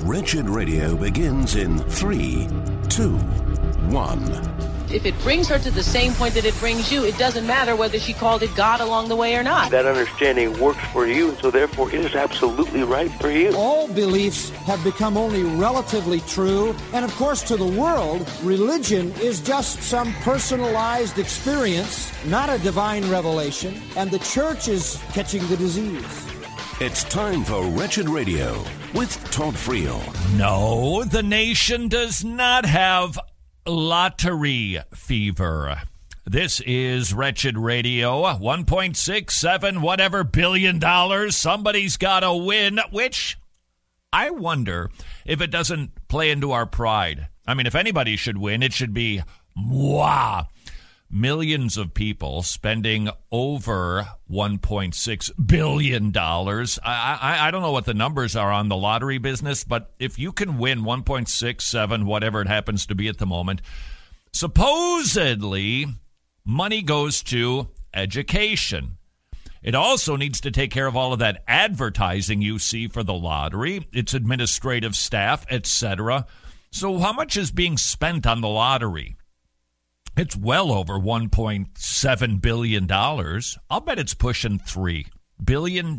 Wretched Radio begins in 3, 2, 1. If it brings her to the same point that it brings you, it doesn't matter whether she called it God along the way or not. That understanding works for you, and so therefore it is absolutely right for you. All beliefs have become only relatively true, and of course to the world, religion is just some personalized experience, not a divine revelation, and the church is catching the disease. It's time for Wretched Radio with Todd Friel. No, the nation does not have lottery fever. This is Wretched Radio, 1.67 whatever billion dollars. Somebody's got to win, which I wonder if it doesn't play into our pride. I mean, if anybody should win, it should be moi. Millions of people spending over $1.6 billion. I don't know what the numbers are on the lottery business, but if you can win 1.67, whatever it happens to be at the moment, supposedly money goes to education. It also needs to take care of all of that advertising you see for the lottery, its administrative staff, etc. So how much is being spent on the lottery? It's well over $1.7 billion. I'll bet it's pushing $3 billion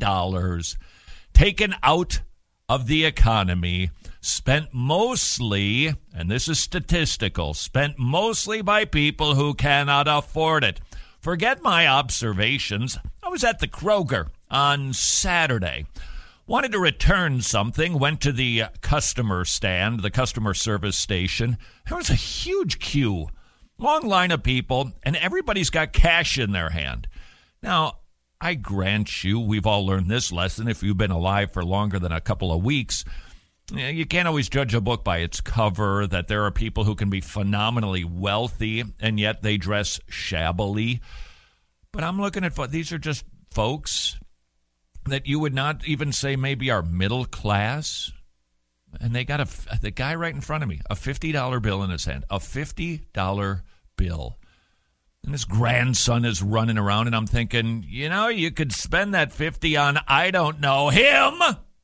taken out of the economy, spent mostly, and this is statistical, spent mostly by people who cannot afford it. Forget my observations. I was at the Kroger on Saturday. Wanted to return something, went to the customer stand, the customer service station. There was a huge queue. Long line of people, and everybody's got cash in their hand. Now, I grant you, we've all learned this lesson if you've been alive for longer than a couple of weeks. You can't always judge a book by its cover, that there are people who can be phenomenally wealthy, and yet they dress shabbily. But I'm looking at, these are just folks that you would not even say maybe are middle class. And they got the guy right in front of me, a $50 bill in his hand, a $50 bill. And his grandson is running around, and I'm thinking, you could spend that 50 on, I don't know, him.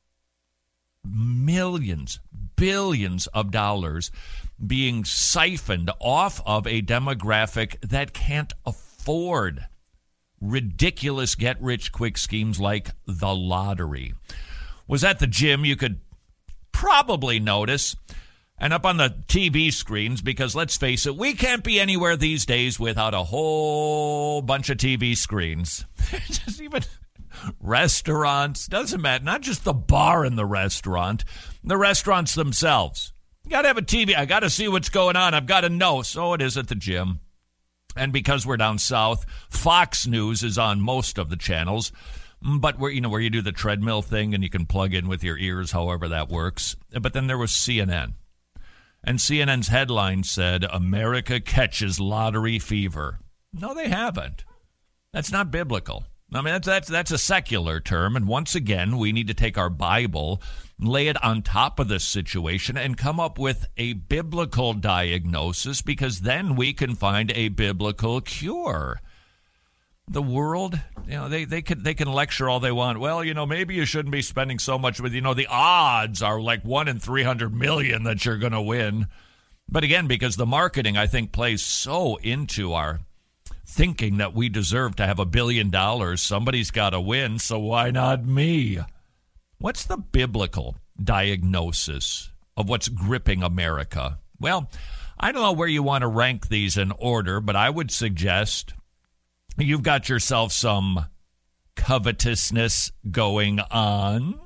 Millions, billions of dollars being siphoned off of a demographic that can't afford ridiculous get-rich-quick schemes like the lottery. Was at the gym, you could probably notice, and up on the TV screens, because let's face it, we can't be anywhere these days without a whole bunch of TV screens. Just even restaurants, doesn't matter, not just the bar in the restaurant, the restaurants themselves. You got to have a TV. I got to see what's going on. I've got to know. So it is at the gym. And because we're down south, Fox News is on most of the channels. But where you do the treadmill thing and you can plug in with your ears, however that works. But then there was CNN. And CNN's headline said, America catches lottery fever. No, they haven't. That's not biblical. I mean, that's a secular term. And once again, we need to take our Bible, lay it on top of this situation, and come up with a biblical diagnosis, because then we can find a biblical cure. The world, they can lecture all they want. Well, maybe you shouldn't be spending so much with, the odds are like 1 in 300 million that you're going to win. But again, because the marketing, I think, plays so into our thinking that we deserve to have $1 billion, somebody's got to win, so why not me? What's the biblical diagnosis of what's gripping America? Well, I don't know where you want to rank these in order, but I would suggest you've got yourself some covetousness going on,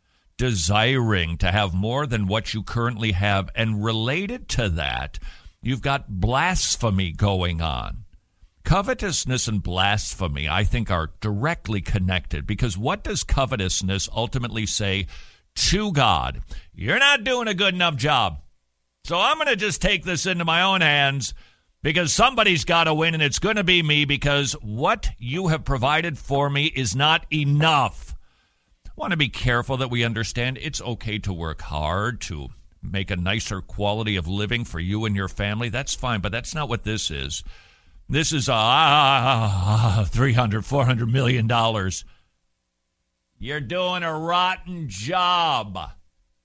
desiring to have more than what you currently have, and related to that, you've got blasphemy going on. Covetousness and blasphemy, I think, are directly connected, because what does covetousness ultimately say to God? You're not doing a good enough job, so I'm going to just take this into my own hands, because somebody's got to win, and it's going to be me, because what you have provided for me is not enough. I want to be careful that we understand it's okay to work hard, to make a nicer quality of living for you and your family. That's fine, but that's not what this is. This is $300, $400 million. You're doing a rotten job.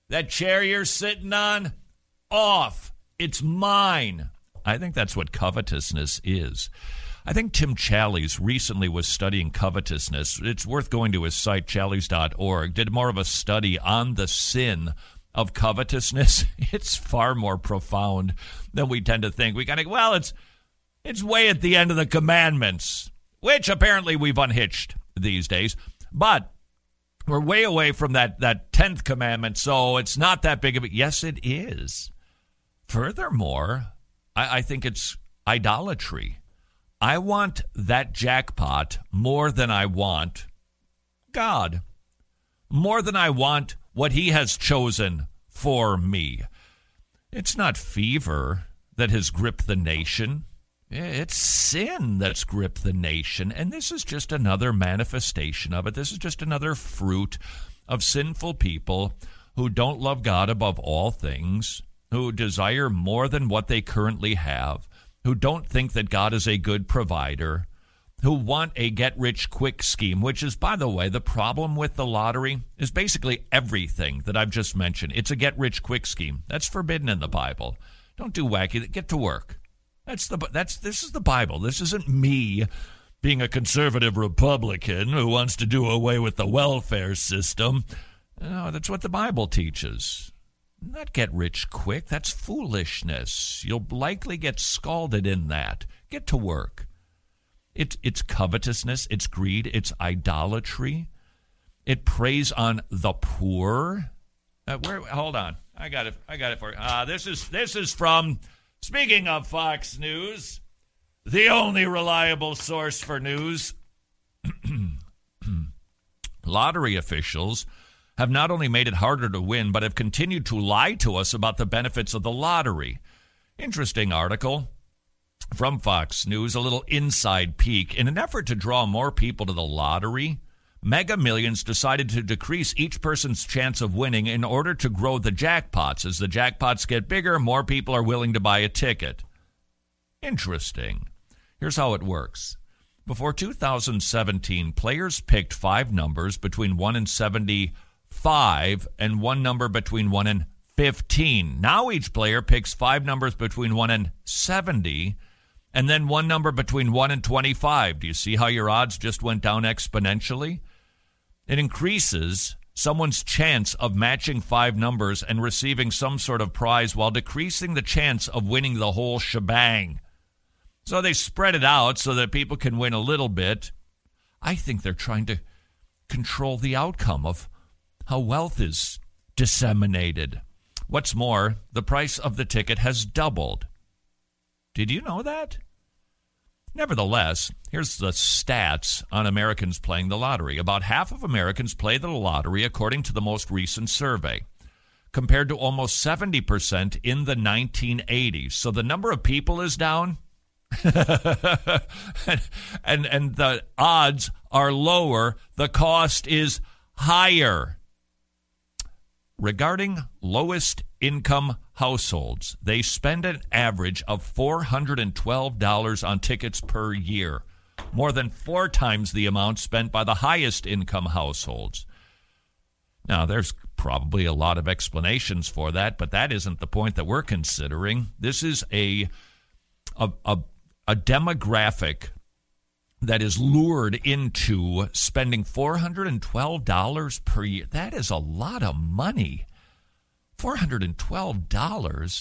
That chair you're sitting on, off. It's mine. I think that's what covetousness is. I think Tim Challies recently was studying covetousness. It's worth going to his site, challies.org. Did more of a study on the sin of covetousness. It's far more profound than we tend to think. We kind of, well, it's way at the end of the commandments, which apparently we've unhitched these days. But we're way away from that 10th commandment, so it's not that big of a... Yes, it is. Furthermore, I think it's idolatry. I want that jackpot more than I want God, more than I want what he has chosen for me. It's not fever that has gripped the nation. It's sin that's gripped the nation, and this is just another manifestation of it. This is just another fruit of sinful people who don't love God above all things, who desire more than what they currently have, who don't think that God is a good provider, who want a get-rich-quick scheme, which is, by the way, the problem with the lottery is basically everything that I've just mentioned. It's a get-rich-quick scheme. That's forbidden in the Bible. Don't do wacky. Get to work. This is the Bible. This isn't me being a conservative Republican who wants to do away with the welfare system. No, that's what the Bible teaches. Not get rich quick. That's foolishness. You'll likely get scalded in that. Get to work. It's covetousness. It's greed. It's idolatry. It preys on the poor. Hold on. I got it for you. This is from, speaking of Fox News, the only reliable source for news. Lottery officials have not only made it harder to win, but have continued to lie to us about the benefits of the lottery. Interesting article from Fox News, a little inside peek. In an effort to draw more people to the lottery, Mega Millions decided to decrease each person's chance of winning in order to grow the jackpots. As the jackpots get bigger, more people are willing to buy a ticket. Interesting. Here's how it works. Before 2017, players picked 5 numbers between 1 and 75 and 1 number between 1 and 15. Now each player picks 5 numbers between 1 and 70 and then 1 number between 1 and 25. Do you see how your odds just went down exponentially? It increases someone's chance of matching 5 numbers and receiving some sort of prize while decreasing the chance of winning the whole shebang. So they spread it out so that people can win a little bit. I think they're trying to control the outcome of how wealth is disseminated. What's more, the price of the ticket has doubled. Did you know that? Nevertheless, here's the stats on Americans playing the lottery. About half of Americans play the lottery according to the most recent survey, compared to almost 70% in the 1980s. So the number of people is down, and the odds are lower. The cost is higher. Regarding lowest income households, they spend an average of $412 on tickets per year, more than 4 times the amount spent by the highest income households. Now, there's probably a lot of explanations for that, but that isn't the point that we're considering. This is a demographic that is lured into spending $412 per year. That is a lot of money. $412.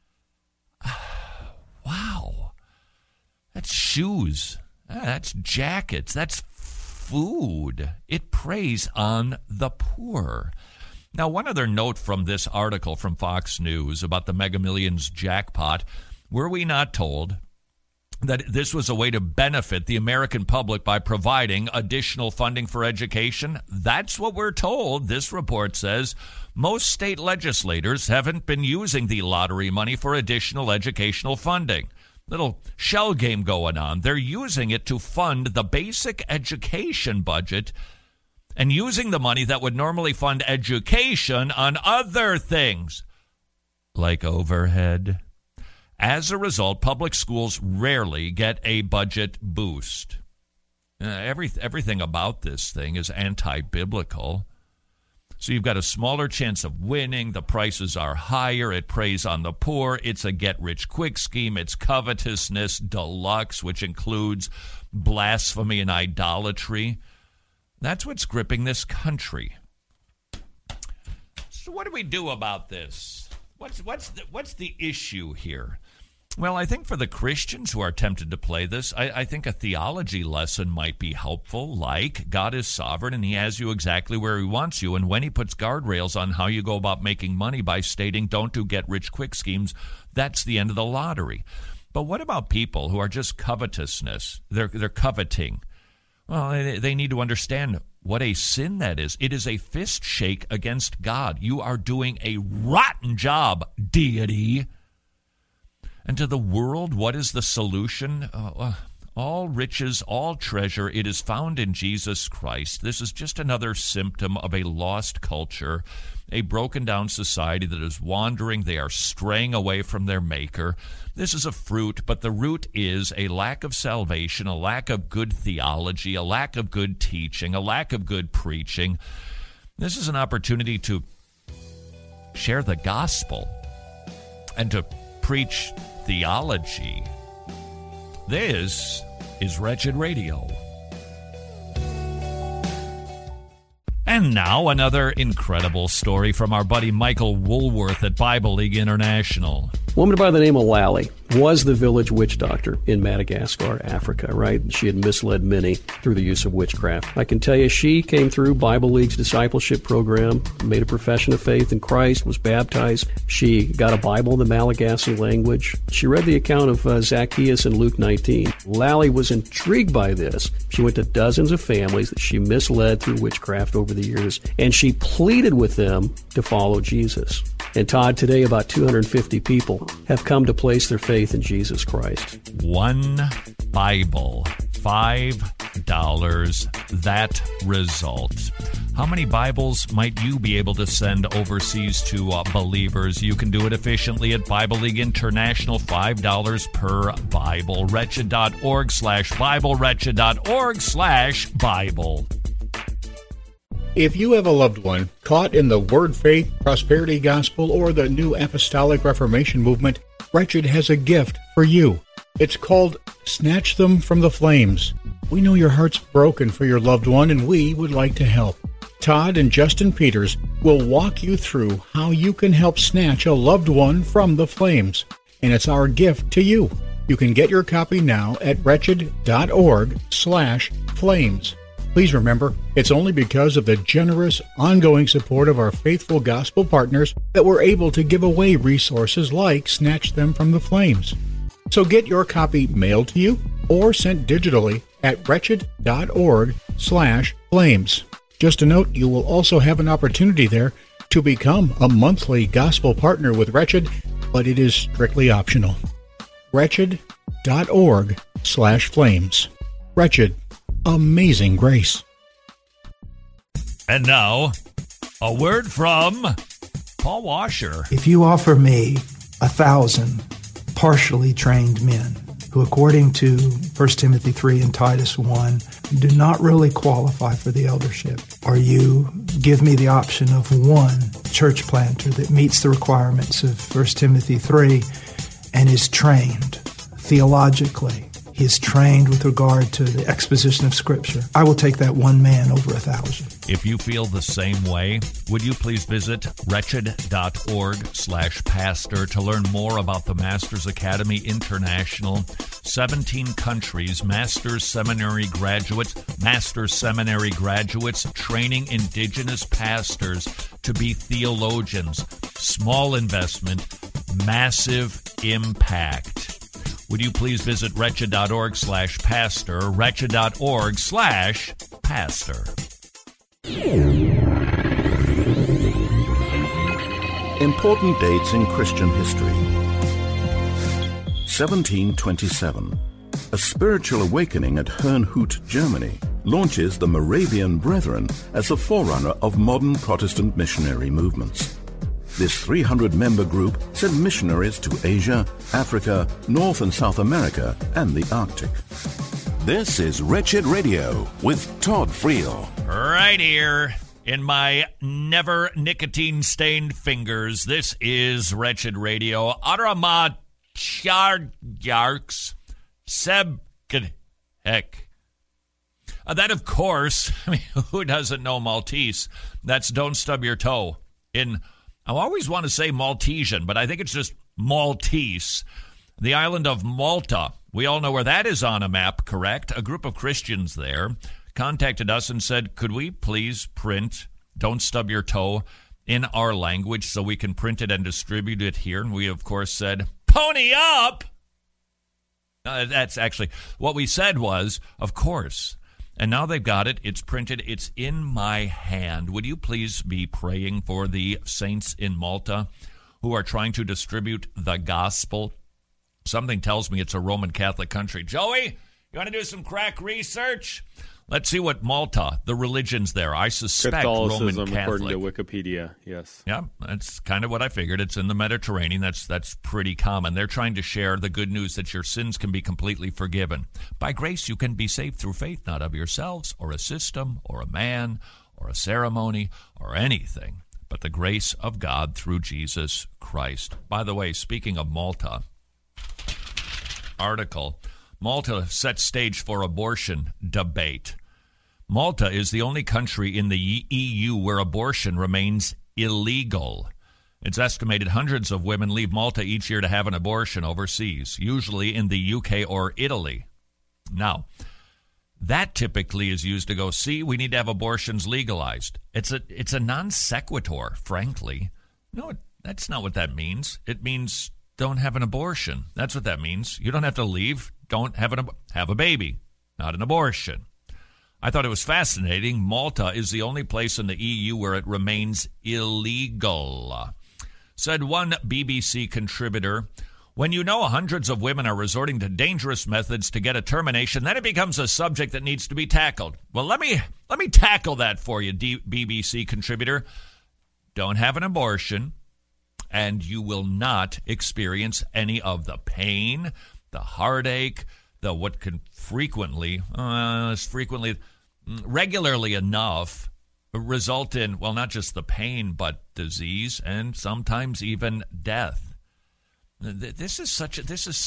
Wow. That's shoes. That's jackets. That's food. It preys on the poor. Now, one other note from this article from Fox News about the Mega Millions jackpot. Were we not told that this was a way to benefit the American public by providing additional funding for education? That's what we're told. This report says most state legislators haven't been using the lottery money for additional educational funding. Little shell game going on. They're using it to fund the basic education budget and using the money that would normally fund education on other things, like overhead. As a result, public schools rarely get a budget boost. Everything about this thing is anti-biblical. So you've got a smaller chance of winning. The prices are higher. It preys on the poor. It's a get-rich-quick scheme. It's covetousness deluxe, which includes blasphemy and idolatry. That's what's gripping this country. So what do we do about this? What's the issue here? Well, I think for the Christians who are tempted to play this, I think a theology lesson might be helpful, like God is sovereign and he has you exactly where he wants you, and when he puts guardrails on how you go about making money by stating don't do get-rich-quick schemes, that's the end of the lottery. But what about people who are just covetousness? They're coveting. Well, they need to understand what a sin that is. It is a fist shake against God. You are doing a rotten job, deity. And to the world, what is the solution? All riches, all treasure, it is found in Jesus Christ. This is just another symptom of a lost culture, a broken-down society that is wandering. They are straying away from their Maker. This is a fruit, but the root is a lack of salvation, a lack of good theology, a lack of good teaching, a lack of good preaching. This is an opportunity to share the gospel and to preach theology. This is Wretched Radio. And now another incredible story from our buddy Michael Woolworth at Bible League International. A woman by the name of Lally was the village witch doctor in Madagascar, Africa, right? She had misled many through the use of witchcraft. I can tell you she came through Bible League's discipleship program, made a profession of faith in Christ, was baptized. She got a Bible in the Malagasy language. She read the account of Zacchaeus in Luke 19. Lally was intrigued by this. She went to dozens of families that she misled through witchcraft over the years, and she pleaded with them to follow Jesus. And Todd, today about 250 people have come to place their faith in Jesus Christ. One Bible, $5. That result. How many Bibles might you be able to send overseas to believers? You can do it efficiently at Bible League International, $5 per Bible. Wretched.org/Bible, Wretched.org/Bible. If you have a loved one caught in the Word Faith, Prosperity Gospel, or the New Apostolic Reformation movement, Wretched has a gift for you. It's called Snatch Them from the Flames. We know your heart's broken for your loved one, and we would like to help. Todd and Justin Peters will walk you through how you can help snatch a loved one from the flames. And it's our gift to you. You can get your copy now at wretched.org/flames. Please remember, it's only because of the generous, ongoing support of our faithful gospel partners that we're able to give away resources like Snatch Them from the Flames. So get your copy mailed to you or sent digitally at wretched.org/flames. Just a note, you will also have an opportunity there to become a monthly gospel partner with Wretched, but it is strictly optional. Wretched.org/flames. Wretched. Amazing grace. And now, a word from Paul Washer. If you offer me 1,000 partially trained men who, according to 1 Timothy 3 and Titus 1, do not really qualify for the eldership, or you give me the option of one church planter that meets the requirements of 1 Timothy 3 and is trained theologically, he is trained with regard to the exposition of Scripture, I will take that one man over 1,000. If you feel the same way, would you please visit wretched.org/pastor to learn more about the Masters Academy International, 17 countries, Masters Seminary graduates, training indigenous pastors to be theologians. Small investment, massive impact. Would you please visit wretched.org/pastor, wretched.org/pastor. Important dates in Christian history. 1727. A spiritual awakening at Herrnhut, Germany, launches the Moravian Brethren as the forerunner of modern Protestant missionary movements. This 300-member group sent missionaries to Asia, Africa, North and South America, and the Arctic. This is Wretched Radio with Todd Friel. Right here in my never nicotine-stained fingers. This is Wretched Radio. Arama Charjarks Sebkheck. That, of course, I mean, who doesn't know Maltese? That's Don't Stub Your Toe. I always want to say Maltesian, but I think it's just Maltese. The island of Malta. We all know where that is on a map, correct? A group of Christians there contacted us and said, could we please print Don't Stub Your Toe in our language so we can print it and distribute it here? And we, of course, said, pony up! That's actually what we said was, of course. And now they've got it. It's printed. It's in my hand. Would you please be praying for the saints in Malta who are trying to distribute the gospel? Something tells me it's a Roman Catholic country. Joey, you want to do some crack research? Let's see what Malta, the religions there. I suspect Roman Catholic. According to Wikipedia, yes. Yeah, that's kind of what I figured. It's in the Mediterranean. That's pretty common. They're trying to share the good news that your sins can be completely forgiven. By grace, you can be saved through faith, not of yourselves, or a system, or a man, or a ceremony, or anything, but the grace of God through Jesus Christ. By the way, speaking of Malta, article, Malta sets stage for abortion debate. Malta is the only country in the EU where abortion remains illegal. It's estimated hundreds of women leave Malta each year to have an abortion overseas, usually in the UK or Italy. Now, that typically is used to go, see, we need to have abortions legalized. It's a non sequitur, frankly. No, that's not what that means. It means don't have an abortion. That's what that means. You don't have to leave. Don't have a baby, not an abortion. I thought it was fascinating. Malta is the only place in the EU where it remains illegal. Said one BBC contributor, when you know hundreds of women are resorting to dangerous methods to get a termination, then it becomes a subject that needs to be tackled. Well, let me tackle that for you, BBC contributor. Don't have an abortion, and you will not experience any of the pain, the heartache, the what can regularly enough result in, well, not just the pain, but disease and sometimes even death. This is such a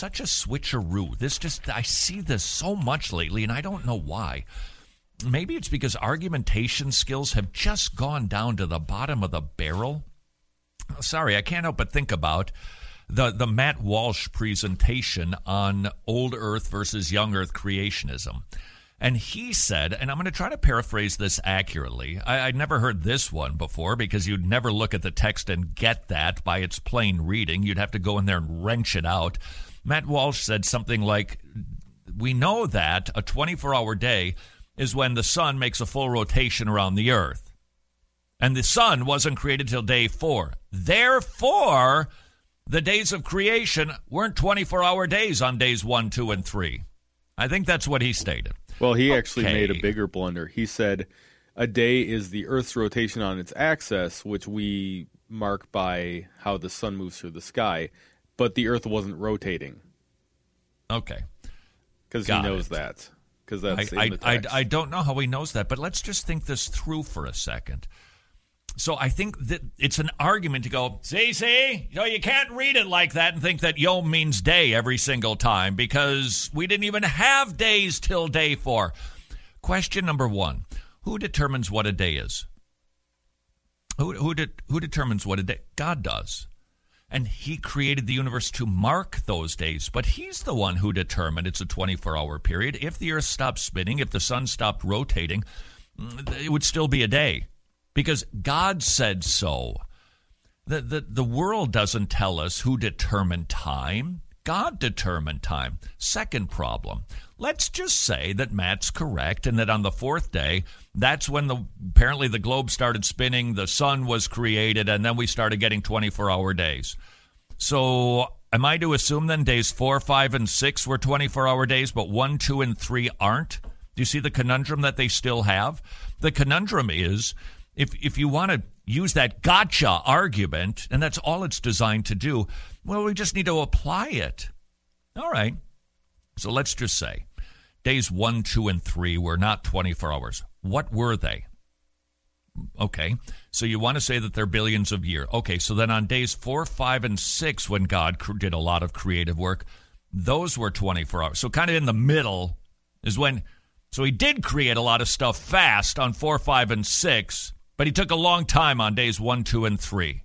switcheroo. I see this so much lately, and I don't know why. Maybe it's because argumentation skills have just gone down to the bottom of the barrel. Sorry, I can't help but think about the Matt Walsh presentation on old Earth versus young Earth creationism. And he said, and I'm going to try to paraphrase this accurately. I'd never heard this one before because you'd never look at the text and get that by its plain reading. You'd have to go in there and wrench it out. Matt Walsh said something like, we know that a 24-hour day is when the sun makes a full rotation around the Earth. And the sun wasn't created till day 4. Therefore, the days of creation weren't 24-hour days on days 1, 2, and 3. I think that's what he stated. Well, he actually made a bigger blunder. He said a day is the Earth's rotation on its axis, which we mark by how the sun moves through the sky, but the Earth wasn't rotating. Okay. Because he knows that. Because that's in the text. I don't know how he knows that, but let's just think this through for a second. So I think that it's an argument to go, see, you can't read it like that and think that yom means day every single time because we didn't even have days till day 4. Question number 1, who determines what a day is? Who determines what a day? God does. And he created the universe to mark those days, but he's the one who determined it's a 24-hour period. If the earth stopped spinning, if the sun stopped rotating, it would still be a day. Because God said so. The world doesn't tell us who determined time. God determined time. Second problem. Let's just say that Matt's correct and that on the 4th day, that's when apparently the globe started spinning, the sun was created, and then we started getting 24-hour days. So am I to assume then days 4, 5, and 6 were 24-hour days, but 1, 2, and 3 aren't? Do you see the conundrum that they still have? The conundrum is, if you want to use that gotcha argument, and that's all it's designed to do, well, we just need to apply it. All right. So let's just say days 1, 2, and 3 were not 24 hours. What were they? Okay, so you want to say that they're billions of years. Okay, so then on days 4, 5, and 6, when God did a lot of creative work, those were 24 hours. So kind of in the middle is when, so he did create a lot of stuff fast on 4, 5, and 6, but he took a long time on days 1, 2, and 3.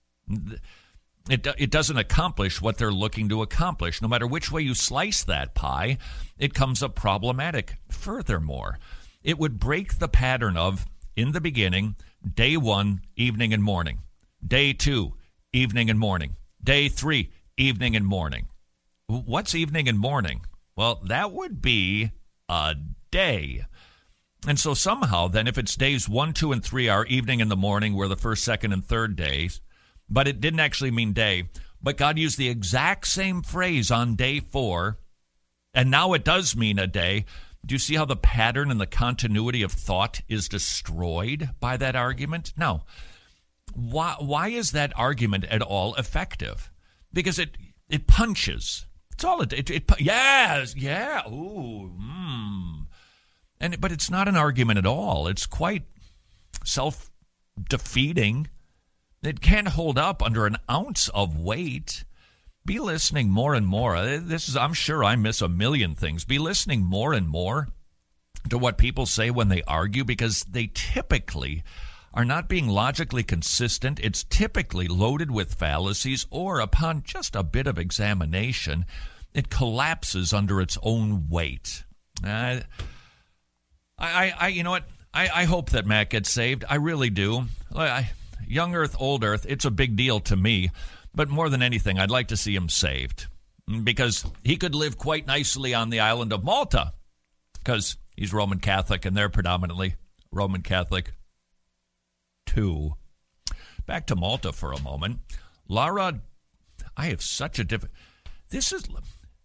It doesn't accomplish what they're looking to accomplish. No matter which way you slice that pie, it comes up problematic. Furthermore, it would break the pattern of, in the beginning, day 1, evening and morning. Day 2, evening and morning. Day 3, evening and morning. What's evening and morning? Well, that would be a day. And so somehow, then, if it's days 1, 2, and 3 are evening and the morning, were the first, second, and third days, but it didn't actually mean day. But God used the exact same phrase on day 4, and now it does mean a day. Do you see how the pattern and the continuity of thought is destroyed by that argument? No. Why is that argument at all effective? Because it punches. It's all it yes, yeah, ooh, but it's not an argument at all. It's quite self-defeating. It can't hold up under an ounce of weight. Be listening more and more. I'm sure I miss a million things. Be listening more and more to what people say when they argue, because they typically are not being logically consistent. It's typically loaded with fallacies, or upon just a bit of examination, it collapses under its own weight. You know what? I hope that Matt gets saved. I really do. Young Earth, old Earth, it's a big deal to me. But more than anything, I'd like to see him saved, because he could live quite nicely on the island of Malta, because he's Roman Catholic, and they're predominantly Roman Catholic too. Back to Malta for a moment. Lara, I have such a different... This is...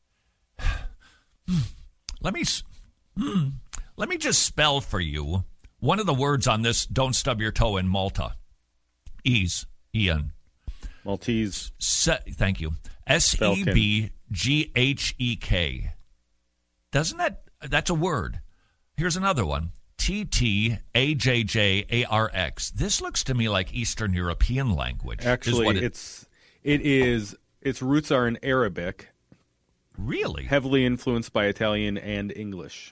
Let me just spell for you one of the words on this Don't Stub Your Toe in Malta. Ease. Ian. Maltese. Thank you. Sebghek. That's a word. Here's another one. TTAJJARX. This looks to me like Eastern European language. Actually, its roots are in Arabic. Really? Heavily influenced by Italian and English.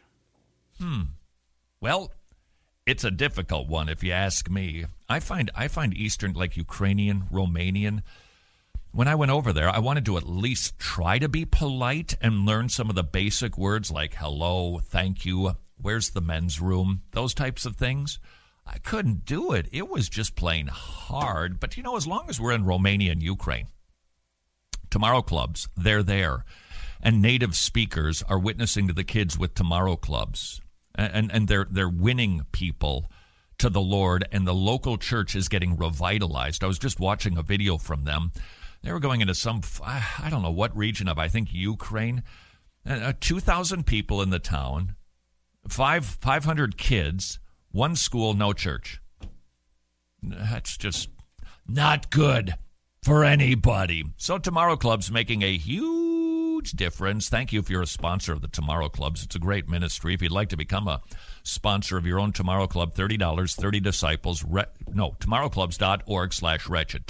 Well, it's a difficult one, if you ask me. I find Eastern, like Ukrainian, Romanian. When I went over there, I wanted to at least try to be polite and learn some of the basic words like hello, thank you, where's the men's room, those types of things. I couldn't do it. It was just plain hard. But, as long as we're in Romania and Ukraine, Tomorrow Clubs, they're there. And native speakers are witnessing to the kids with Tomorrow Clubs. And they're winning people to the Lord, and the local church is getting revitalized. I was just watching a video from them. They were going into some, I don't know what region of, I think, Ukraine. 2,000 people in the town, 500 kids, one school, no church. That's just not good for anybody. So Tomorrow Club's making a huge difference. Thank you if you're a sponsor of the Tomorrow Clubs. It's a great ministry. If you'd like to become a sponsor of your own Tomorrow Club, $30, 30 disciples. tomorrowclubs.org/wretched.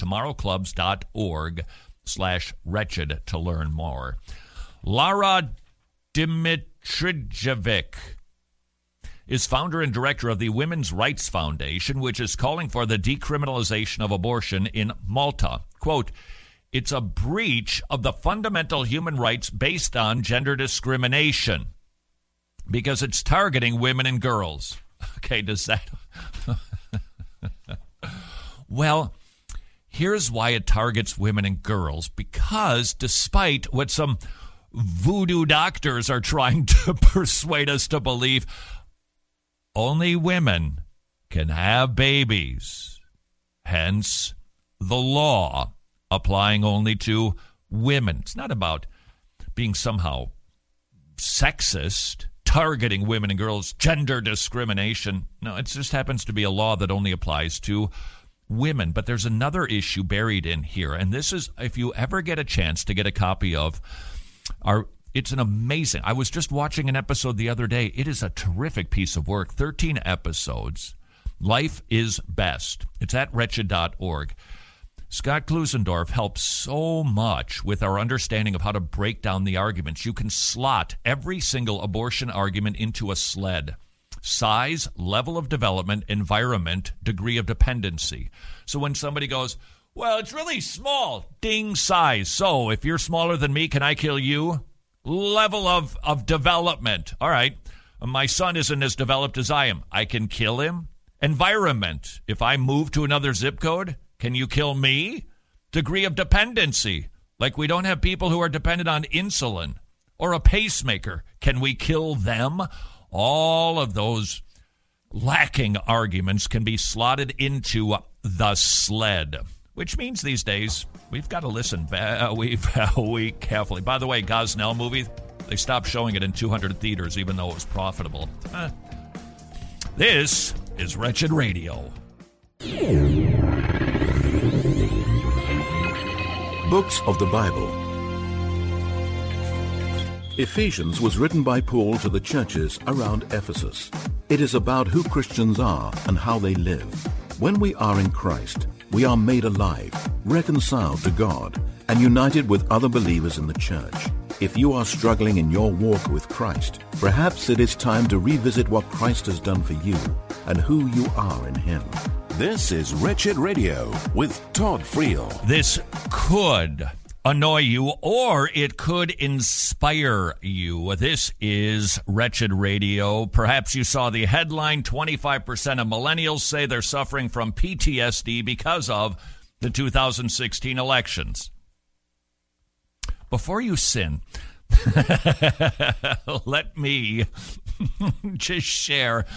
tomorrowclubs.org/wretched to learn more. Lara Dimitrijevic is founder and director of the Women's Rights Foundation, which is calling for the decriminalization of abortion in Malta. Quote, it's a breach of the fundamental human rights based on gender discrimination because it's targeting women and girls. Okay, does that... Well, here's why it targets women and girls. Because despite what some voodoo doctors are trying to persuade us to believe, only women can have babies. Hence, the law applying only to women. It's not about being somehow sexist, targeting women and girls, gender discrimination. No, it just happens to be a law that only applies to women. But there's another issue buried in here, and this is, if you ever get a chance to get a copy of it's an amazing, I was just watching an episode the other day. It is a terrific piece of work, 13 episodes Life is best. It's at wretched.org. Scott Klusendorf helps so much with our understanding of how to break down the arguments. You can slot every single abortion argument into a sled. Size, level of development, environment, degree of dependency. So when somebody goes, well, it's really small, ding, size. So if you're smaller than me, can I kill you? Level of development. All right, my son isn't as developed as I am. I can kill him. Environment. If I move to another zip code, can you kill me? Degree of dependency. Like we don't have people who are dependent on insulin or a pacemaker. Can we kill them? All of those lacking arguments can be slotted into the sled, which means these days we've got to listen we carefully. By the way, Gosnell movie, they stopped showing it in 200 theaters even though it was profitable. This is Wretched Radio. Books of the Bible. Ephesians was written by Paul to the churches around Ephesus. It is about who Christians are and how they live. When we are in Christ, we are made alive, reconciled to God, and united with other believers in the church. If you are struggling in your walk with Christ, perhaps it is time to revisit what Christ has done for you and who you are in Him. This is Wretched Radio with Todd Friel. This could annoy you, or it could inspire you. This is Wretched Radio. Perhaps you saw the headline, 25% of millennials say they're suffering from PTSD because of the 2016 elections. Before you sin, let me just share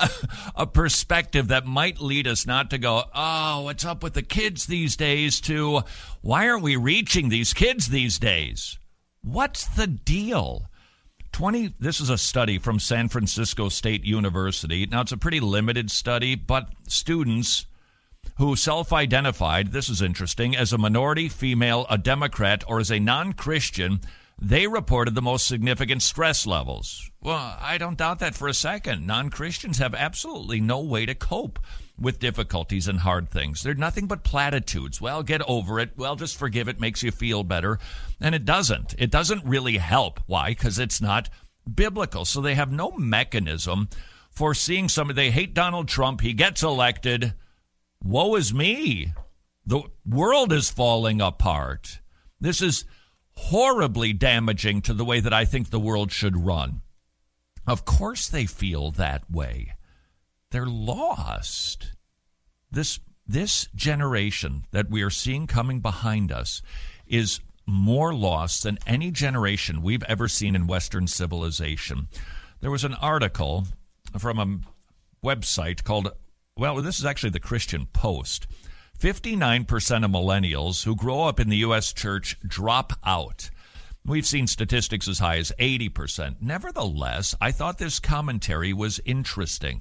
a perspective that might lead us not to go, oh, what's up with the kids these days, to why aren't we reaching these kids these days? What's the deal? This is a study from San Francisco State University. Now, it's a pretty limited study, but students who self-identified, this is interesting, as a minority, female, a Democrat, or as a non-Christian, they reported the most significant stress levels. Well, I don't doubt that for a second. Non-Christians have absolutely no way to cope with difficulties and hard things. They're nothing but platitudes. Well, get over it. Well, just forgive it. Makes you feel better. And it doesn't. It doesn't really help. Why? Because it's not biblical. So they have no mechanism for seeing somebody. They hate Donald Trump. He gets elected. Woe is me. The world is falling apart. This is horribly damaging to the way that I think the world should run. Of course they feel that way. They're lost. This generation that we are seeing coming behind us is more lost than any generation we've ever seen in Western civilization. There was an article from a website called, well, this is actually the Christian Post. 59% of millennials who grow up in the U.S. church drop out. We've seen statistics as high as 80%. Nevertheless, I thought this commentary was interesting.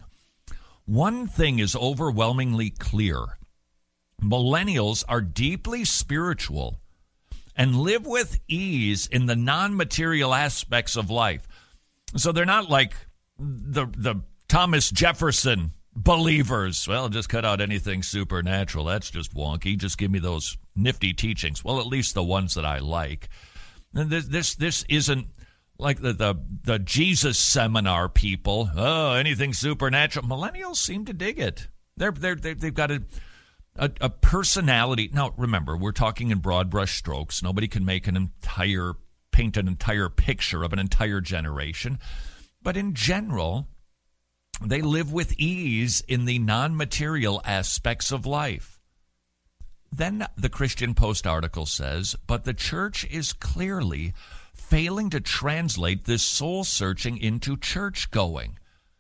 One thing is overwhelmingly clear. Millennials are deeply spiritual and live with ease in the non-material aspects of life. So they're not like the Thomas Jefferson believers. Well, just cut out anything supernatural. That's just wonky. Just give me those nifty teachings. Well, at least the ones that I like. And this isn't like the Jesus seminar people. Oh, anything supernatural. Millennials seem to dig it. They've got a personality. Now, remember, we're talking in broad brush strokes. Nobody can paint an entire picture of an entire generation. But in general, they live with ease in the non-material aspects of life. Then the Christian Post article says, but the church is clearly failing to translate this soul-searching into church-going.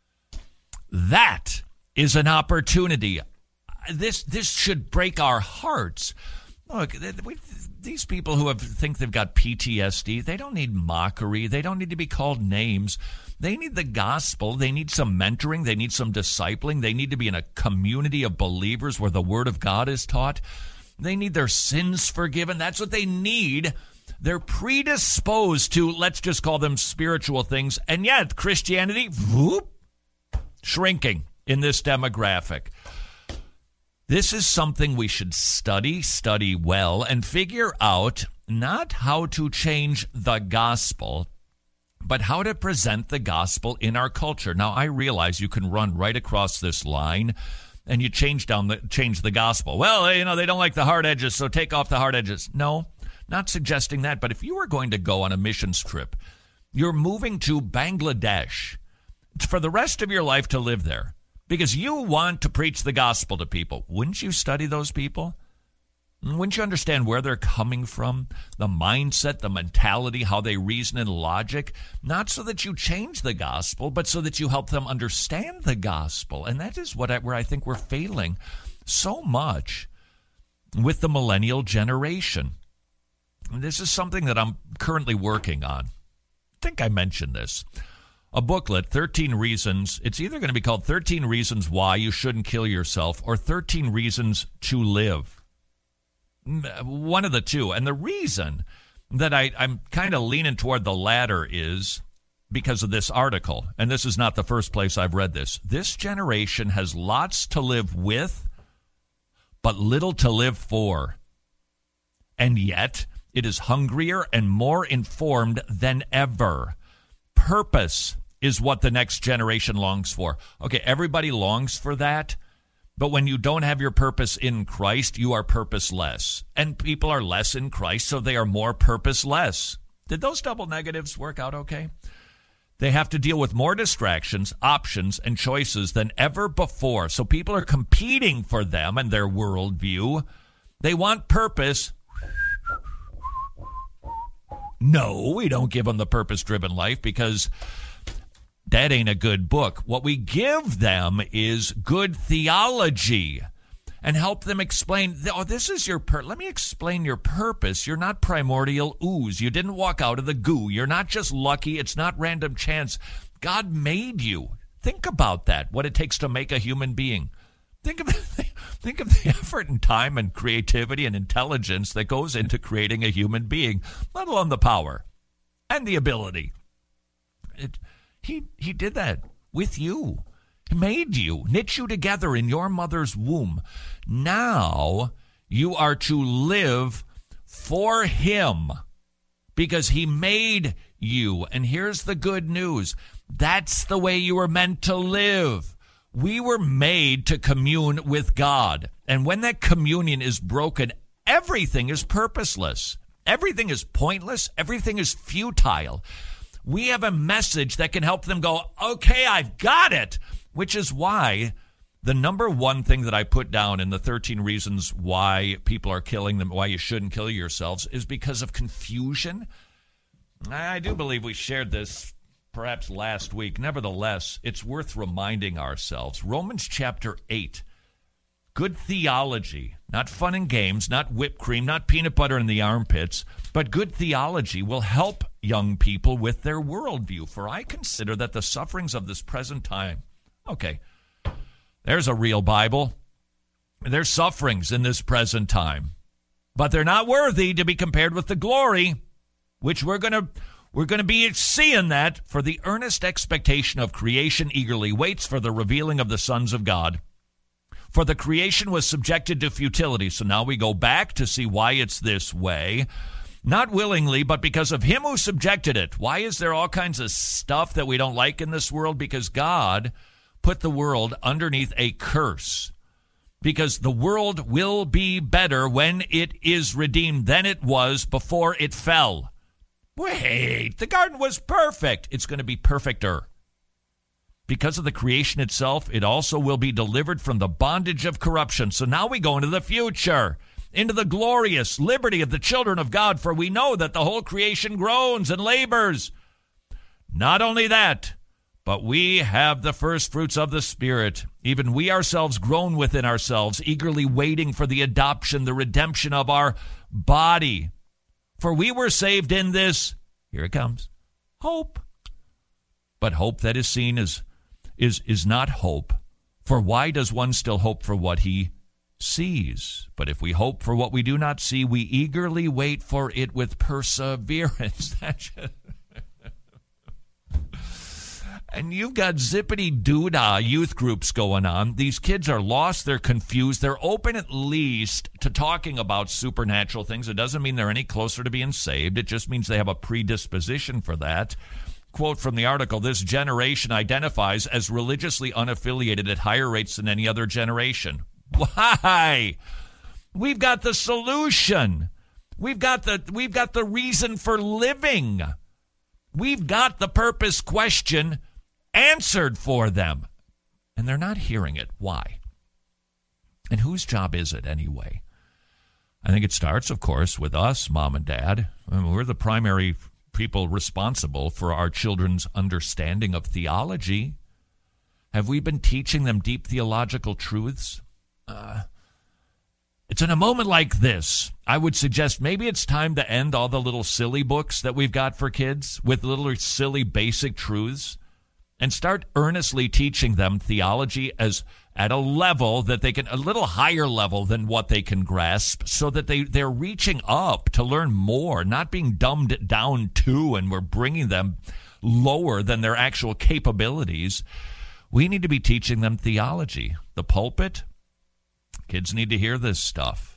That is an opportunity. This should break our hearts. Look, these people who think they've got PTSD, they don't need mockery. They don't need to be called names. They need the gospel. They need some mentoring. They need some discipling. They need to be in a community of believers where the word of God is taught. They need their sins forgiven. That's what they need. They're predisposed to, let's just call them spiritual things. And yet, Christianity, whoop, shrinking. in this demographic. This is something we should study well, and figure out not how to change the gospel, but how to present the gospel in our culture. Now, I realize you can run right across this line and you change the gospel. Well, they don't like the hard edges, so take off the hard edges. No, not suggesting that. But if you were going to go on a missions trip, you're moving to Bangladesh for the rest of your life to live there because you want to preach the gospel to people. Wouldn't you study those people? Wouldn't you understand where they're coming from, the mindset, the mentality, how they reason and logic? Not so that you change the gospel, but so that you help them understand the gospel. And that is where I think we're failing so much with the millennial generation. And this is something that I'm currently working on. I think I mentioned this. A booklet, 13 Reasons. It's either going to be called 13 Reasons Why You Shouldn't Kill Yourself or 13 Reasons to Live. One of the two. And the reason that I'm kind of leaning toward the latter is because of this article. And this is not the first place I've read this. This generation has lots to live with, but little to live for. And yet, it is hungrier and more informed than ever. Purpose is what the next generation longs for. Okay, everybody longs for that. But when you don't have your purpose in Christ, you are purposeless. And people are less in Christ, so they are more purposeless. Did those double negatives work out okay? They have to deal with more distractions, options, and choices than ever before. So people are competing for them and their worldview. They want purpose. No, we don't give them the purpose-driven life because that ain't a good book. What we give them is good theology and help them explain, this is your let me explain your purpose. You're not primordial ooze. You didn't walk out of the goo. You're not just lucky. It's not random chance. God made you. Think about that, what it takes to make a human being. Think of the effort and time and creativity and intelligence that goes into creating a human being, let alone the power and the ability. He did that with you. He made you, knit you together in your mother's womb. Now you are to live for him because he made you. And here's the good news. That's the way you were meant to live. We were made to commune with God. And when that communion is broken, everything is purposeless. Everything is pointless. Everything is futile. We have a message that can help them go, okay, I've got it, which is why the number one thing that I put down in the 13 reasons why people are killing them, why you shouldn't kill yourselves, is because of confusion. I do believe we shared this perhaps last week. Nevertheless, it's worth reminding ourselves. Romans chapter 8, good theology, not fun and games, not whipped cream, not peanut butter in the armpits, but good theology will help young people with their worldview. For I consider that the sufferings of this present time, okay, there's a real Bible. There's sufferings in this present time, but they're not worthy to be compared with the glory, which we're going to be seeing that. For the earnest expectation of creation eagerly waits for the revealing of the sons of God. For the creation was subjected to futility. So now we go back to see why it's this way. Not willingly, but because of him who subjected it. Why is there all kinds of stuff that we don't like in this world? Because God put the world underneath a curse. Because the world will be better when it is redeemed than it was before it fell. Wait, the garden was perfect. It's going to be perfecter. Because of the creation itself, it also will be delivered from the bondage of corruption. So now we go into the future, into the glorious liberty of the children of God, for we know that the whole creation groans and labors. Not only that, but we have the first fruits of the Spirit. Even we ourselves groan within ourselves, eagerly waiting for the adoption, the redemption of our body. For we were saved in this, here it comes, hope. But hope that is seen is not hope. For why does one still hope for what he sees? But if we hope for what we do not see, we eagerly wait for it with perseverance. And you've got zippity-doo-dah youth groups going on. These kids are lost. They're confused. They're open at least to talking about supernatural things. It doesn't mean they're any closer to being saved. It just means they have a predisposition for that. Quote from the article, this generation identifies as religiously unaffiliated at higher rates than any other generation. Why? We've got the solution. We've got the reason for living. We've got the purpose question answered for them. And they're not hearing it. Why? And whose job is it anyway? I think it starts, of course, with us, Mom and Dad. I mean, we're the primary people responsible for our children's understanding of theology. Have we been teaching them deep theological truths? It's in a moment like this, I would suggest maybe it's time to end all the little silly books that we've got for kids with little silly basic truths and start earnestly teaching them theology as at a level that they can, a little higher level than what they can grasp, so that they're reaching up to learn more, not being dumbed down to, and we're bringing them lower than their actual capabilities. We need to be teaching them theology. The pulpit, kids need to hear this stuff.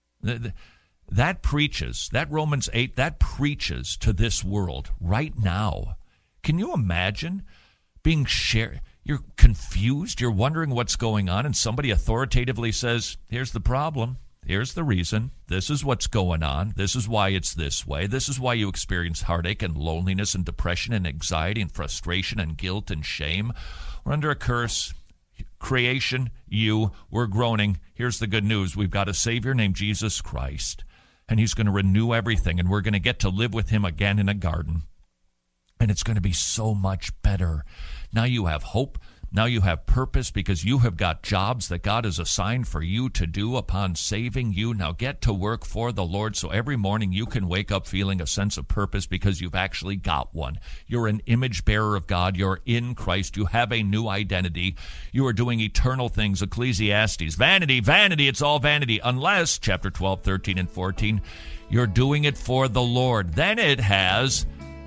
That preaches, that Romans 8, that preaches to this world right now. Can you imagine being shared? You're confused, you're wondering what's going on, and somebody authoritatively says, here's the problem, here's the reason, this is what's going on, this is why it's this way, this is why you experience heartache and loneliness and depression and anxiety and frustration and guilt and shame. We're under a curse. Creation, we're groaning. Here's the good news. We've got a Savior named Jesus Christ, and he's going to renew everything, and we're going to get to live with him again in a garden, and it's going to be so much better. Now you have hope. Now you have purpose because you have got jobs that God has assigned for you to do upon saving you. Now get to work for the Lord so every morning you can wake up feeling a sense of purpose because you've actually got one. You're an image bearer of God. You're in Christ. You have a new identity. You are doing eternal things. Ecclesiastes. Vanity, vanity, it's all vanity. Unless, chapter 12, 13, and 14, you're doing it for the Lord. Then it has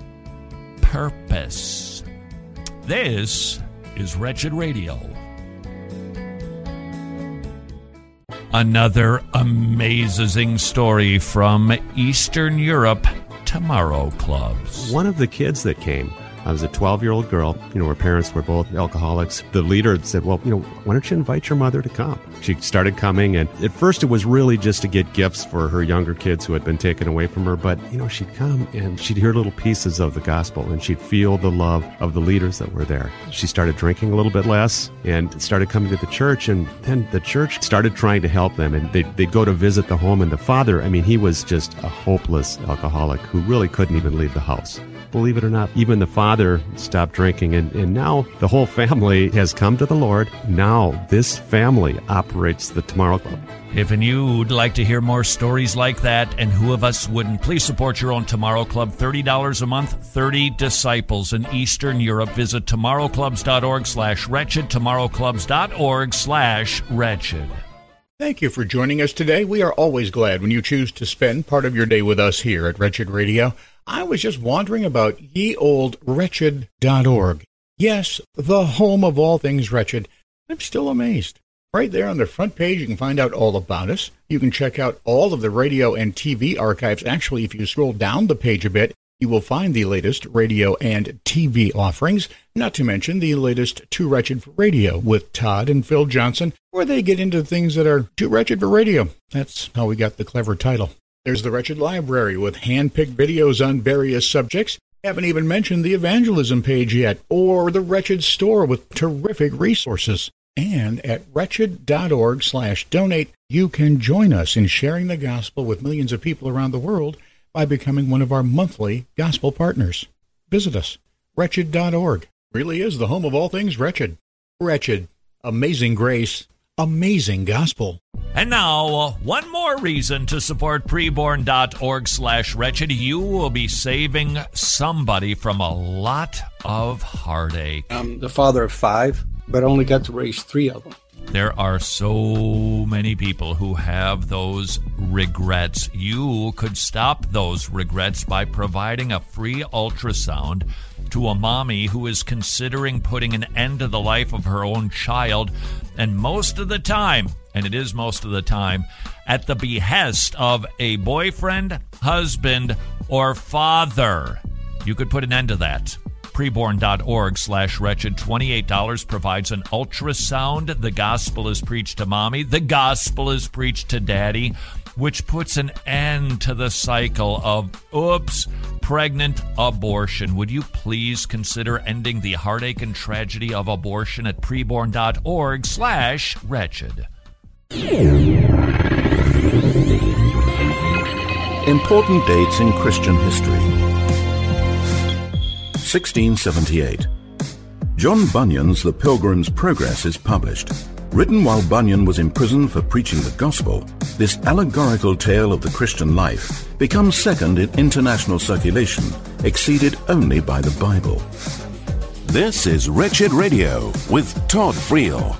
purpose. This is Wretched Radio. Another amazing story from Eastern Europe, Tomorrow Clubs. One of the kids that came, I was a 12-year-old girl. Her parents were both alcoholics. The leader said, well, why don't you invite your mother to come? She started coming, and at first it was really just to get gifts for her younger kids who had been taken away from her. But, she'd come and she'd hear little pieces of the gospel, and she'd feel the love of the leaders that were there. She started drinking a little bit less and started coming to the church, and then the church started trying to help them, and they'd go to visit the home, and the father, he was just a hopeless alcoholic who really couldn't even leave the house. Believe it or not, even the father stopped drinking, and now the whole family has come to the Lord. Now this family operates the Tomorrow Club. If you'd like to hear more stories like that, and who of us wouldn't, please support your own Tomorrow Club. $30 a month, 30 disciples in Eastern Europe. Visit tomorrowclubs.org/wretched, tomorrowclubs.org/wretched. Thank you for joining us today. We are always glad when you choose to spend part of your day with us here at Wretched Radio. I was just wandering about yeoldwretched.org. Yes, the home of all things wretched. I'm still amazed. Right there on the front page, you can find out all about us. You can check out all of the radio and TV archives. Actually, if you scroll down the page a bit, you will find the latest radio and TV offerings, not to mention the latest Too Wretched for Radio with Todd and Phil Johnson, where they get into things that are too wretched for radio. That's how we got the clever title. There's the Wretched Library with hand-picked videos on various subjects. Haven't even mentioned the evangelism page yet, or the Wretched Store with terrific resources. And at wretched.org/donate, you can join us in sharing the gospel with millions of people around the world by becoming one of our monthly gospel partners. Visit us. Wretched.org really is the home of all things wretched. Wretched. Amazing grace. Amazing gospel. And now, one more reason to support preborn.org/wretched. You will be saving somebody from a lot of heartache. I'm the father of 5, but only got to raise 3 of them. There are so many people who have those regrets. You could stop those regrets by providing a free ultrasound to a mommy who is considering putting an end to the life of her own child, and most of the time, and it is most of the time, at the behest of a boyfriend, husband, or father. You could put an end to that. Preborn.org/wretched. $28 provides an ultrasound. The gospel is preached to mommy. The gospel is preached to daddy, which puts an end to the cycle of, pregnant abortion. Would you please consider ending the heartache and tragedy of abortion at preborn.org/wretched. Important dates in Christian history. 1678. John Bunyan's The Pilgrim's Progress is published. Written while Bunyan was in prison for preaching the gospel, this allegorical tale of the Christian life becomes second in international circulation, exceeded only by the Bible. This is Wretched Radio with Todd Friel.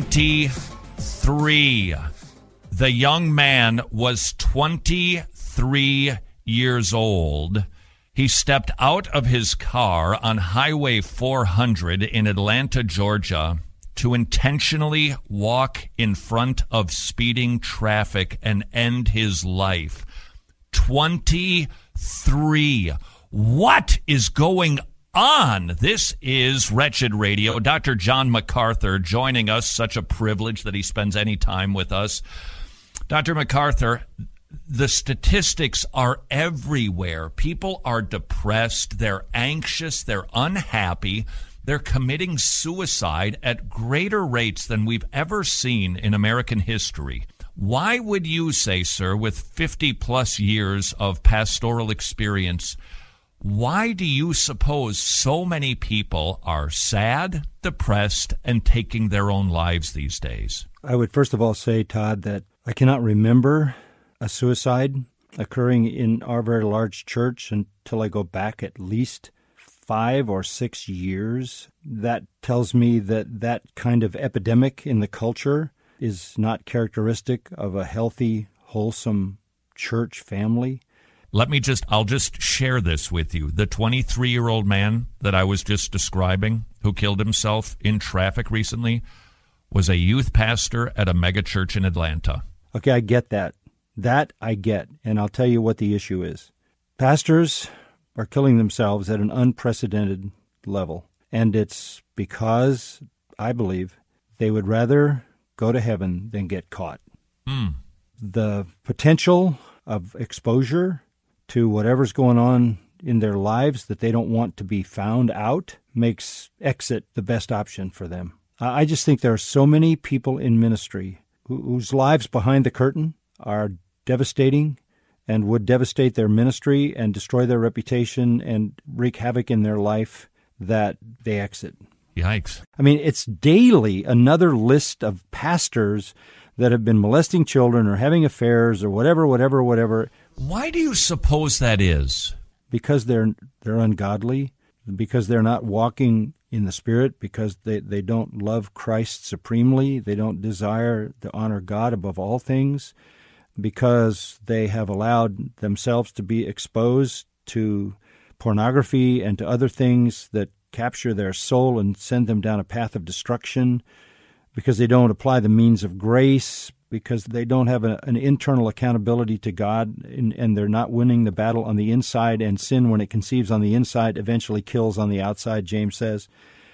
23. The young man was 23 years old. He stepped out of his car on Highway 400 in Atlanta, Georgia, to intentionally walk in front of speeding traffic and end his life. 23. What is going on? This is Wretched Radio. Dr. John MacArthur joining us. Such a privilege that he spends any time with us. Dr. MacArthur, the statistics are everywhere. People are depressed, they're anxious, they're unhappy, they're committing suicide at greater rates than we've ever seen in American history. Why would you say, sir, with 50-plus years of pastoral experience, why do you suppose so many people are sad, depressed, and taking their own lives these days? I would first of all say, Todd, that I cannot remember a suicide occurring in our very large church until I go back at least 5 or 6 years. That tells me that that kind of epidemic in the culture is not characteristic of a healthy, wholesome church family. I'll just share this with you. The 23-year-old man that I was just describing who killed himself in traffic recently was a youth pastor at a megachurch in Atlanta. Okay, I get that. That I get, and I'll tell you what the issue is. Pastors are killing themselves at an unprecedented level, and it's because, I believe, they would rather go to heaven than get caught. The potential of exposure to whatever's going on in their lives that they don't want to be found out makes exit the best option for them. I just think there are so many people in ministry whose lives behind the curtain are devastating and would devastate their ministry and destroy their reputation and wreak havoc in their life that they exit. Yikes. I mean, it's daily another list of pastors that have been molesting children or having affairs or whatever. Why do you suppose that is? Because they're ungodly, because they're not walking in the Spirit, because they don't love Christ supremely, they don't desire to honor God above all things, because they have allowed themselves to be exposed to pornography and to other things that capture their soul and send them down a path of destruction, because they don't apply the means of grace, because they don't have an internal accountability to God, and they're not winning the battle on the inside, and sin, when it conceives on the inside, eventually kills on the outside, James says.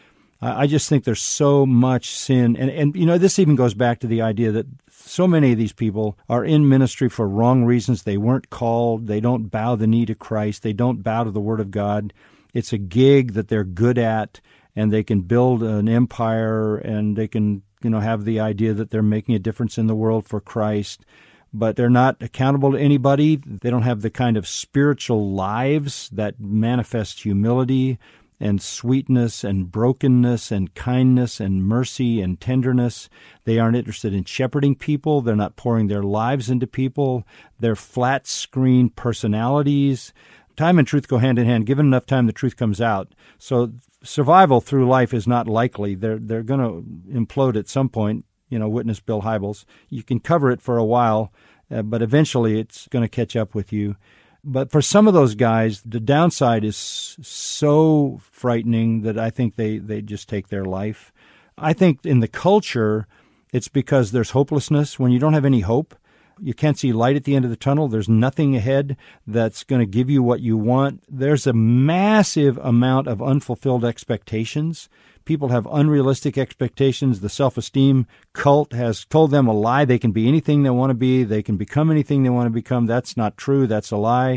I just think there's so much sin. And you know, this even goes back to the idea that so many of these people are in ministry for wrong reasons. They weren't called. They don't bow the knee to Christ. They don't bow to the Word of God. It's a gig that they're good at, and they can build an empire, and they can, have the idea that they're making a difference in the world for Christ. But they're not accountable to anybody. They don't have the kind of spiritual lives that manifest humility and sweetness and brokenness and kindness and mercy and tenderness. They aren't interested in shepherding people. They're not pouring their lives into people. They're flat-screen personalities. Time and truth go hand in hand. Given enough time, the truth comes out. So survival through life is not likely. They're going to implode at some point. Witness Bill Hybels. You can cover it for a while, but eventually it's going to catch up with you. But for some of those guys, the downside is so frightening that I think they just take their life. I think in the culture, it's because there's hopelessness. When you don't have any hope, you can't see light at the end of the tunnel. There's nothing ahead that's going to give you what you want. There's a massive amount of unfulfilled expectations. People have unrealistic expectations. The self-esteem cult has told them a lie. They can be anything they want to be. They can become anything they want to become. That's not true. That's a lie.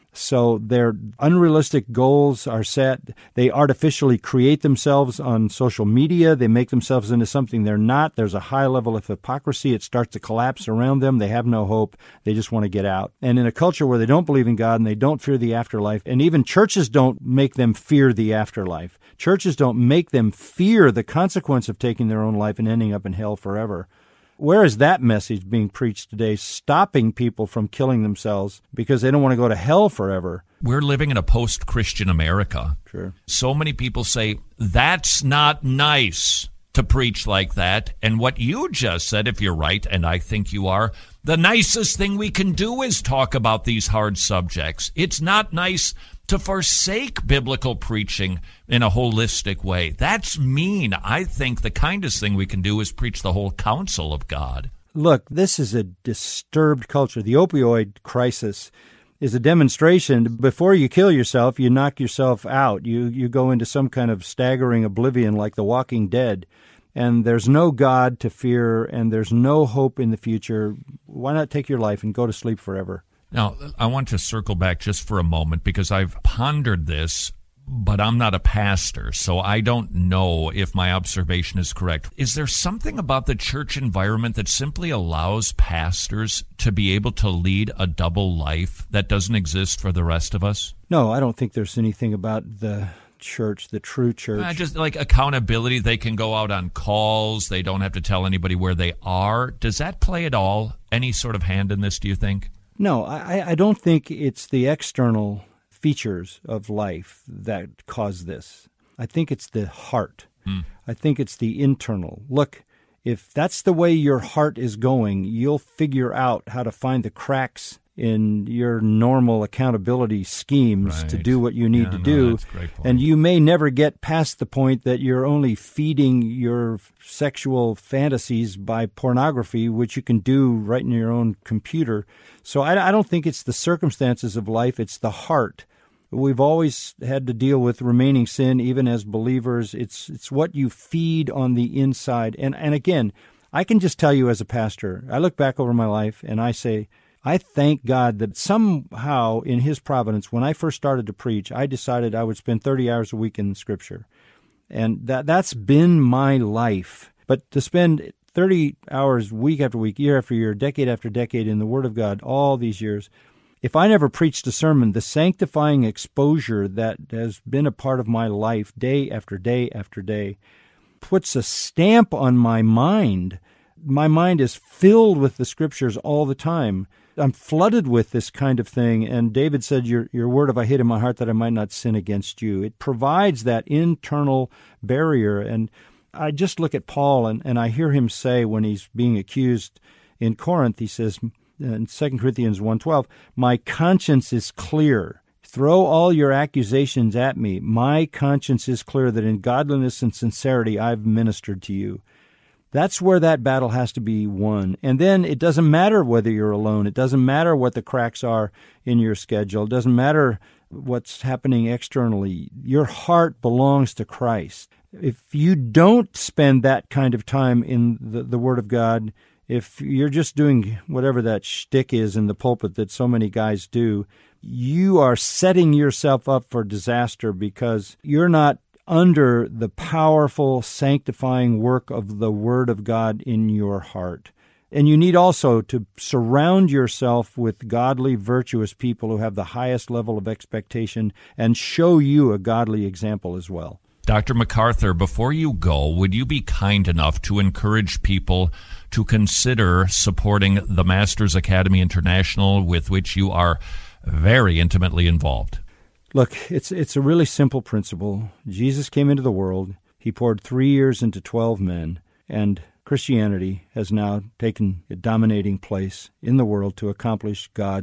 So their unrealistic goals are set. They artificially create themselves on social media. They make themselves into something they're not. There's a high level of hypocrisy. It starts to collapse around them. They have no hope. They just want to get out. And in a culture where they don't believe in God and they don't fear the afterlife, and even churches don't make them fear the afterlife. Churches don't make them fear the consequence of taking their own life and ending up in hell forever. Where is that message being preached today, stopping people from killing themselves because they don't want to go to hell forever? We're living in a post-Christian America. Sure. So many people say, that's not nice to preach like that. And what you just said, if you're right, and I think you are, the nicest thing we can do is talk about these hard subjects. It's not nice to forsake biblical preaching in a holistic way. That's mean. I think the kindest thing we can do is preach the whole counsel of God. Look, this is a disturbed culture. The opioid crisis is a demonstration. Before you kill yourself, you knock yourself out. You go into some kind of staggering oblivion like The Walking Dead. And there's no God to fear, and there's no hope in the future. Why not take your life and go to sleep forever? Now, I want to circle back just for a moment because I've pondered this, but I'm not a pastor, so I don't know if my observation is correct. Is there something about the church environment that simply allows pastors to be able to lead a double life that doesn't exist for the rest of us? No, I don't think there's anything about the church, the true church. Just like accountability, they can go out on calls. They don't have to tell anybody where they are. Does that play at all any sort of hand in this, do you think? No, I don't think it's the external features of life that cause this. I think it's the heart. I think it's the internal. Look, if that's the way your heart is going, you'll figure out how to find the cracks in your normal accountability schemes to do what you need to do. And you may never get past the point that you're only feeding your sexual fantasies by pornography, which you can do right in your own computer. So I don't think it's the circumstances of life, it's the heart. We've always had to deal with remaining sin, even as believers. It's what you feed on the inside. And again, I can just tell you as a pastor, I look back over my life and I say, I thank God that somehow in His providence, when I first started to preach, I decided I would spend 30 hours a week in Scripture. And that's been my life. But to spend 30 hours week after week, year after year, decade after decade in the Word of God all these years, if I never preached a sermon, the sanctifying exposure that has been a part of my life day after day after day puts a stamp on my mind. My mind is filled with the Scriptures all the time. I'm flooded with this kind of thing, and David said, your word have I hid in my heart that I might not sin against you. It provides that internal barrier, and I just look at Paul, and I hear him say when he's being accused in Corinth, he says in 2 Corinthians 1:12, my conscience is clear. Throw all your accusations at me. My conscience is clear that in godliness and sincerity I've ministered to you. That's where that battle has to be won. And then it doesn't matter whether you're alone. It doesn't matter what the cracks are in your schedule. It doesn't matter what's happening externally. Your heart belongs to Christ. If you don't spend that kind of time in the Word of God, if you're just doing whatever that shtick is in the pulpit that so many guys do, you are setting yourself up for disaster because you're not under the powerful sanctifying work of the Word of God in your heart. And you need also to surround yourself with godly, virtuous people who have the highest level of expectation and show you a godly example as well. Dr. MacArthur, before you go, would you be kind enough to encourage people to consider supporting the Masters Academy International, with which you are very intimately involved? Look, it's a really simple principle. Jesus came into the world. He poured 3 years into 12 men, and Christianity has now taken a dominating place in the world to accomplish God's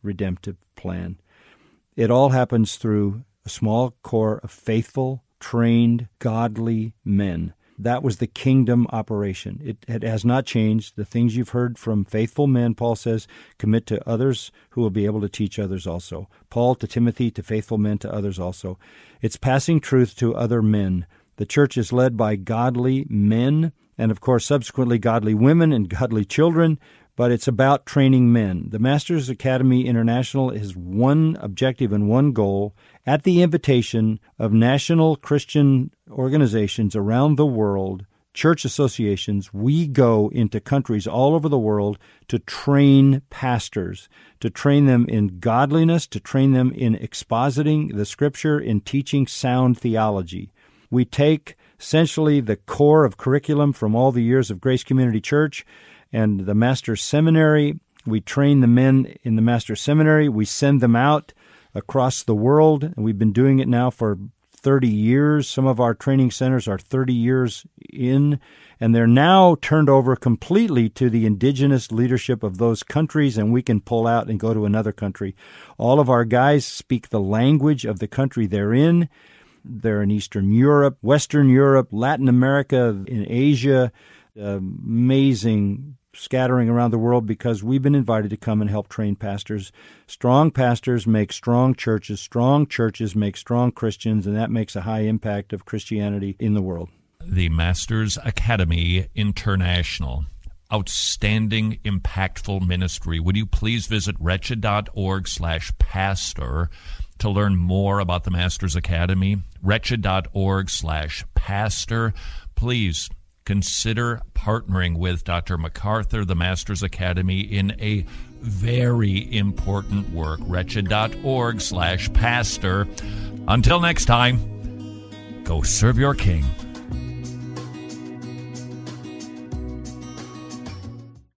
redemptive plan. It all happens through a small core of faithful, trained, godly men. That was the kingdom operation. It has not changed. The things you've heard from faithful men, Paul says, commit to others who will be able to teach others also. Paul to Timothy, to faithful men, to others also. It's passing truth to other men. The church is led by godly men and, of course, subsequently godly women and godly children, but it's about training men. The Masters Academy International is one objective and one goal. At the invitation of national Christian organizations around the world, church associations, we go into countries all over the world to train pastors, to train them in godliness, to train them in expositing the Scripture, in teaching sound theology. We take essentially the core of curriculum from all the years of Grace Community Church and the Master's Seminary. We train the men in the Master's Seminary. We send them out across the world, and we've been doing it now for 30 years. Some of our training centers are 30 years in, and they're now turned over completely to the indigenous leadership of those countries, and we can pull out and go to another country. All of our guys speak the language of the country they're in. They're in Eastern Europe, Western Europe, Latin America, in Asia, amazing scattering around the world because we've been invited to come and help train pastors. Strong pastors make strong churches make strong Christians, and that makes a high impact of Christianity in the world. The Masters Academy International. Outstanding, impactful ministry. Would you please visit wretched.org/pastor to learn more about the Masters Academy? Wretched.org/pastor. Please consider partnering with Dr. MacArthur, the Masters Academy, in a very important work. Wretched.org/pastor. Until next time, go serve your King.